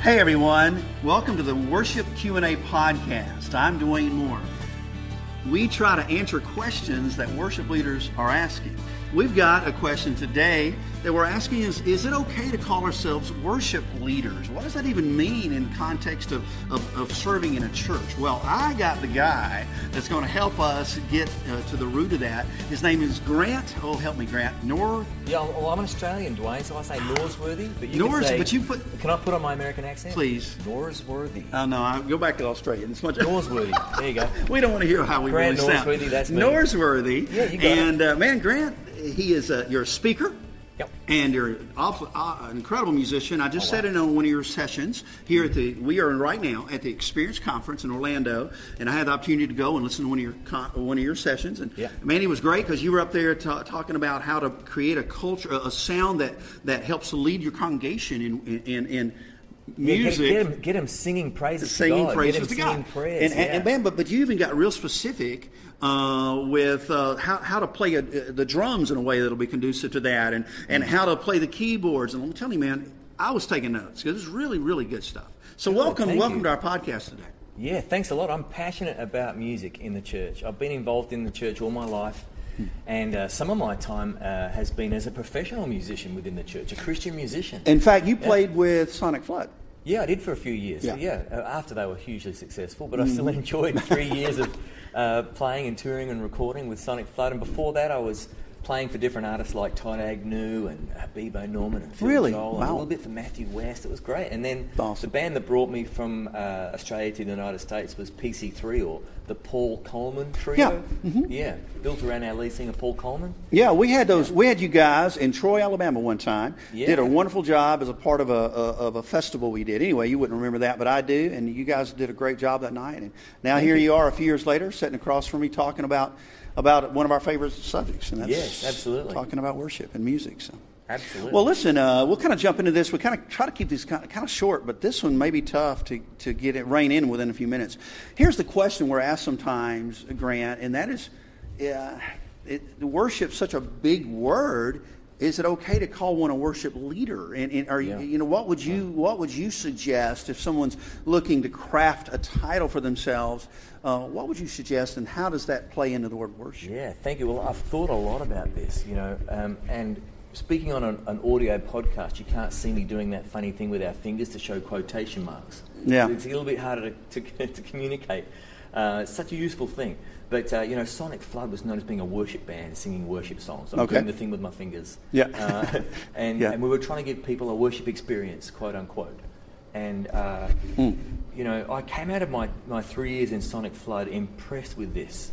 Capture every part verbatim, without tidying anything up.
Hey everyone, welcome to the Worship Q and A podcast. I'm Dwayne Moore. We try to answer questions that worship leaders are asking. We've got a question today that we're asking is, is it okay to call ourselves worship leaders? What does that even mean in context of, of, of serving in a church? Well, I got the guy that's going to help us get uh, to the root of that. His name is Grant. Oh, help me, Grant. Nor... Yeah, well, I'm an Australian, Dwayne, so I say Norsworthy. But you Nors, can say, but you put... Can I put on my American accent? Please. Norsworthy. Oh, no, I go back to Australian. It's much... Norsworthy. There you go. We don't want to hear how we Grant really sound. Norsworthy, that's me. Norsworthy. Yeah, you got and, it. And, uh, man, Grant, he is a, you're a speaker. Yep. And you're an awful, uh, incredible musician. I just Oh, sat wow. in on one of your sessions here at the, we are right now at the Experience Conference in Orlando, and I had the opportunity to go and listen to one of your con- one of your sessions. And Yeah. man, it was great because you were up there ta- talking about how to create a culture, a sound that, that helps lead your congregation in in, in Yeah, music. get, get, him, get him singing praises Singing to God. praises get him to singing God. prayers. And, and, yeah. and man, but, but you even got real specific uh, with uh, how, how to play a, the drums in a way that'll be conducive to that, and, and how to play the keyboards. And let me tell you, man, I was taking notes because it's really, really good stuff. So Good, welcome, thank welcome you. to our podcast today. Yeah, thanks a lot. I'm passionate about music in the church. I've been involved in the church all my life, and uh, some of my time uh, has been as a professional musician within the church, a Christian musician. In fact, you played with Sonic Flood. Yeah, I did for a few years. Yeah. Yeah, yeah uh, after they were hugely successful, but I still enjoyed three years of uh, playing and touring and recording with Sonic Flood. And before that, I was playing for different artists like Todd Agnew and uh, Bebo Norman and Phil Really? Joel, and Wow. a little bit for Matthew West. It was great. And then Awesome. the band that brought me from uh, Australia to the United States was P C three, or the Paul Coleman Trio. Yeah. Mhm. Yeah, built around our lead singer Paul Coleman. Yeah, we had those. We had you guys in Troy, Alabama, one time. Yeah. Did a wonderful job as a part of a, a of a festival we did. Anyway, you wouldn't remember that, but I do. And you guys did a great job that night. And now Thank here you. you are, a few years later, sitting across from me, talking about about one of our favorite subjects, and that's Yes, absolutely. talking about worship and music. So. Absolutely. Well, listen, uh, we'll kind of jump into this. We kind of try to keep these kind of, kind of short, but this one may be tough to, to get it rein in within a few minutes. Here's the question we're asked sometimes, Grant, and that is, uh, it, worship's such a big word. Is it okay to call one a worship leader? And, and are Yeah. you, you know, what would you what would you suggest if someone's looking to craft a title for themselves? Uh, what would you suggest, and how does that play into the word worship? Yeah, thank you. Well, I've thought a lot about this, you know, um, and speaking on an, an audio podcast, you can't see me doing that funny thing with our fingers to show quotation marks. Yeah. It's a little bit harder to, to, to communicate. Uh, it's such a useful thing. But, uh, you know, Sonic Flood was known as being a worship band singing worship songs. I'm Okay. doing the thing with my fingers. Yeah. Uh, and, Yeah. and we were trying to give people a worship experience, quote unquote. And, uh, Mm. you know, I came out of my, my three years in Sonic Flood impressed with this.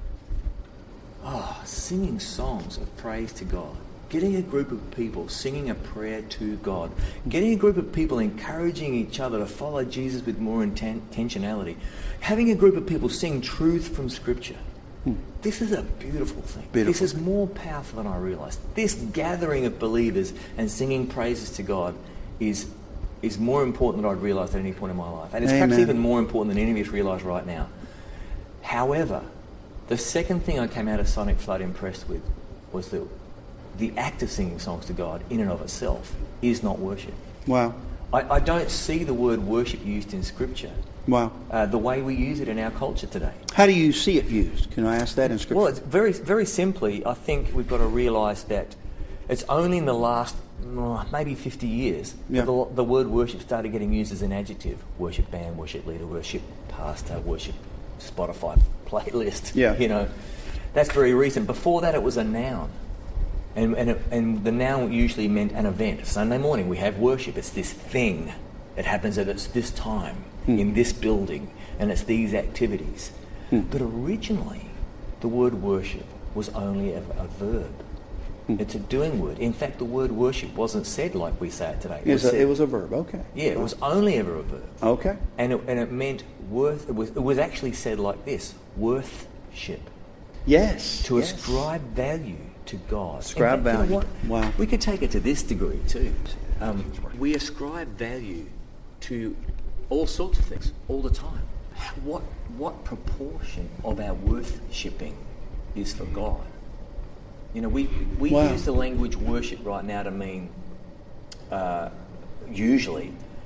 Oh, singing songs of praise to God. Getting a group of people singing a prayer to God. Getting a group of people encouraging each other to follow Jesus with more inten- intentionality. Having a group of people sing truth from Scripture. This is a beautiful thing. Beautiful. This is more powerful than I realised. This gathering of believers and singing praises to God is is more important than I'd realised at any point in my life. And it's Amen. perhaps even more important than any of us realise right now. However, the second thing I came out of Sonic Flood impressed with was that the act of singing songs to God in and of itself is not worship. Wow. I, I don't see the word worship used in Scripture Wow. uh, the way we use it in our culture today. How do you see it used? Can I ask that in Scripture? Well, it's very, very simply, I think we've got to realise that it's only in the last oh, maybe fifty years Yeah. that the, the word worship started getting used as an adjective. Worship band, worship leader, worship pastor, worship Spotify playlist. Yeah. You know, that's very recent. Before that, it was a noun. And, and, it, and the noun usually meant an event. Sunday morning, we have worship. It's this thing that happens at it's this time, Hmm. in this building, and it's these activities. Hmm. But originally, the word worship was only a, a verb. Hmm. It's a doing word. In fact, the word worship wasn't said like we say it today. It was, said- a, it was a verb. Okay. yeah, it was only ever a verb. Okay. And it, and it meant worth, it was, it was actually said like this, worthship. Yes. To yes. ascribe value to God. Ascribe In fact, you know value. what? Wow. We could take it to this degree too. Um, we ascribe value to all sorts of things all the time. What what proportion of our worshipping is for God? You know, we we Wow. use the language worship right now to mean uh, usually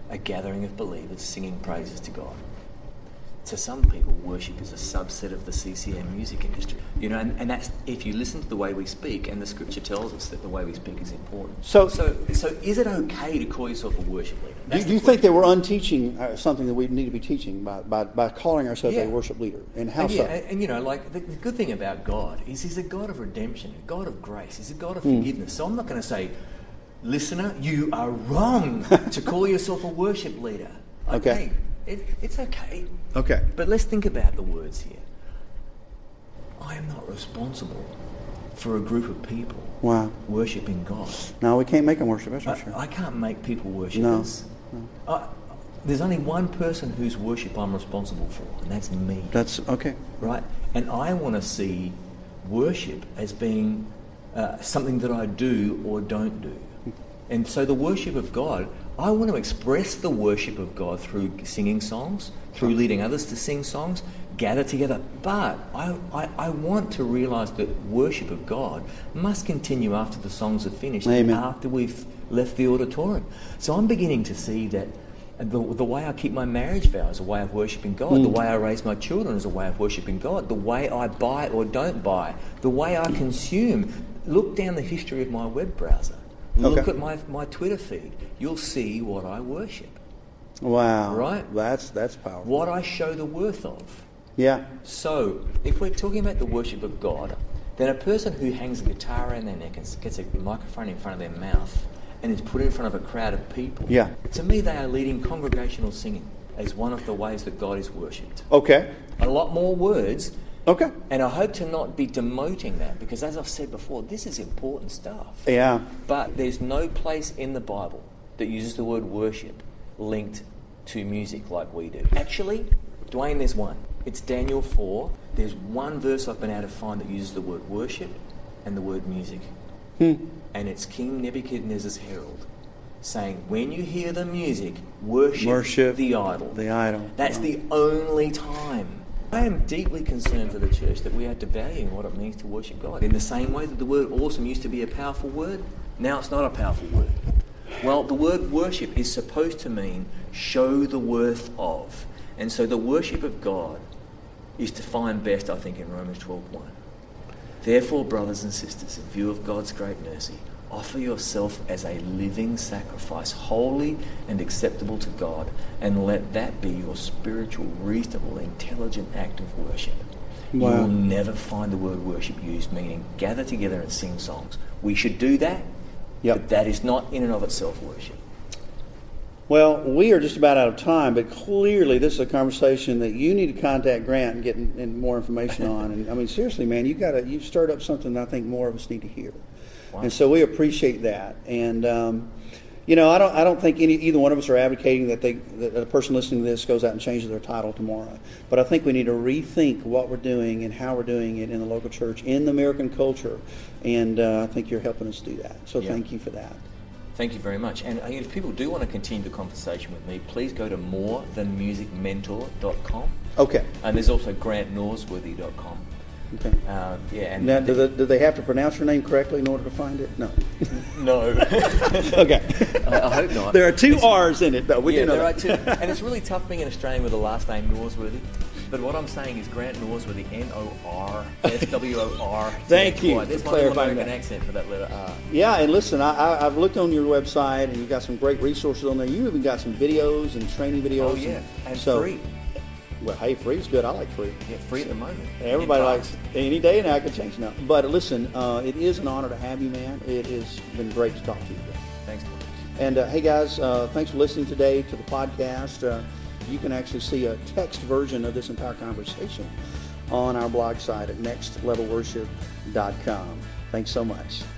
a gathering of believers singing praises to God. To some people, worship is a subset of the C C M music industry. You know, and, and that's if you listen to the way we speak, and the scripture tells us that the way we speak is important. So, so, so is it okay to call yourself a worship leader? Do, do you think that we're unteaching uh, something that we need to be teaching by, by, by calling ourselves yeah. a worship leader? And how and so? Yeah, and, and you know, like the, the good thing about God is He's a God of redemption, a God of grace, He's a God of mm. forgiveness. So I'm not going to say, listener, you are wrong to call yourself a worship leader. Okay. okay. It, it's okay. Okay. But let's think about the words here. I am not responsible for a group of people wow. worshipping God. No, we can't make them worship, that's for I, sure. I can't make people worship us. No. no. I, there's only one person whose worship I'm responsible for, and that's me. That's okay. Right? And I want to see worship as being uh, something that I do or don't do. And so the worship of God, I want to express the worship of God through singing songs, through leading others to sing songs, gather together. But I, I, I want to realise that worship of God must continue after the songs are finished, Amen. after we've left the auditorium. So I'm beginning to see that the, the way I keep my marriage vow is a way of worshipping God. Mm. The way I raise my children is a way of worshipping God. The way I buy or don't buy. The way I consume. Look down the history of my web browser. Look okay. at my, my Twitter feed. You'll see what I worship. Wow. Right? That's that's powerful. What I show the worth of. Yeah. So, if we're talking about the worship of God, then a person who hangs a guitar around their neck and gets a microphone in front of their mouth and is put in front of a crowd of people, yeah. to me they are leading congregational singing as one of the ways that God is worshipped. Okay. A lot more words. Okay. And I hope to not be demoting that, because as I've said before, this is important stuff. Yeah. But there's no place in the Bible that uses the word worship linked to music like we do. Actually, Dwayne, there's one. It's Daniel four. There's one verse I've been able to find that uses the word worship and the word music. Hmm. And it's King Nebuchadnezzar's herald saying, when you hear the music, worship, worship the idol. The idol. That's oh. the only time. I am deeply concerned for the church that we are devaluing what it means to worship God. In the same way that the word awesome used to be a powerful word, now it's not a powerful word. Well, the word worship is supposed to mean show the worth of. And so the worship of God is defined best, I think, in Romans twelve one. Therefore, brothers and sisters, in view of God's great mercy, offer yourself as a living sacrifice, holy and acceptable to God, and let that be your spiritual, reasonable, intelligent act of worship. Wow. You will never find the word worship used meaning gather together and sing songs. We should do that, yep. but that is not in and of itself worship. Well, we are just about out of time, but clearly this is a conversation that you need to contact Grant and get in, in more information on. And I mean, seriously, man, you got to you've stirred up something that I think more of us need to hear. Wow. And so we appreciate that. And um, you know, I don't I don't think any either one of us are advocating that they that a person listening to this goes out and changes their title tomorrow. But I think we need to rethink what we're doing and how we're doing it in the local church, in the American culture. And uh, I think you're helping us do that. So yeah. Thank you for that. Thank you very much. And if people do want to continue the conversation with me, please go to more than music mentor dot com. Okay. And there's also grant norsworthy dot com. Okay. Uh, yeah. And now, do they, do they have to pronounce your name correctly in order to find it? No. No. Okay. I, I hope not. There are two it's, R's in it, though. We yeah, do know there that. are two. And it's really tough being an Australian with a last name Norsworthy. But what I'm saying is Grant Norsworthy, N O R S W O R. Thank you. There's my little American that. accent for that letter R. Yeah, and listen, I, I, I've looked on your website, and you've got some great resources on there. You even got some videos and training videos. Oh, yeah, and, and so, free. Well, hey, free is good. I like free. Yeah, free at the moment. Everybody likes it. Any day now, I can change now. But listen, uh, it is an honor to have you, man. It has been great to talk to you today. Thanks, man. And, uh, hey, guys, uh, thanks for listening today to the podcast. Uh, you can actually see a text version of this entire conversation on our blog site at next level worship dot com. Thanks so much.